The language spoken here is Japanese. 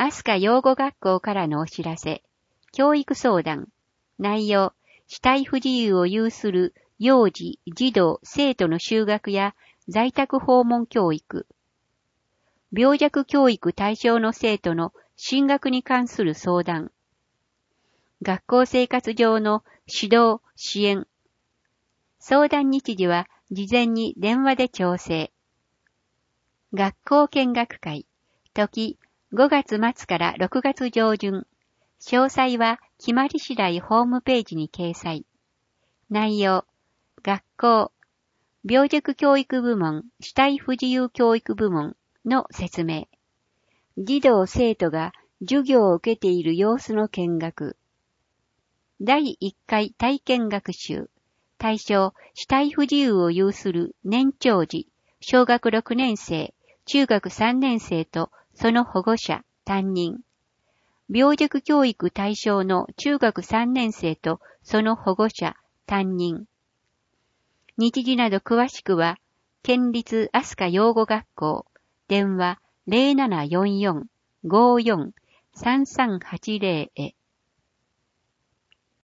飛鳥養護学校からのお知らせ。教育相談。内容、肢体不自由を有する幼児、児童、生徒の就学や在宅訪問教育。病弱教育対象の生徒の進学に関する相談。学校生活上の指導、支援。相談日時は事前に電話で調整。学校見学会。時、5月末から6月上旬。詳細は決まり次第ホームページに掲載。内容、学校、病弱教育部門、肢体不自由教育部門の説明。児童生徒が授業を受けている様子の見学。第1回体験学習。対象、肢体不自由を有する年長児、小学6年生、中学3年生とその保護者、担任。病弱教育対象の中学3年生とその保護者、担任。日時など詳しくは、県立飛鳥養護学校、電話 0744-54-3380 へ。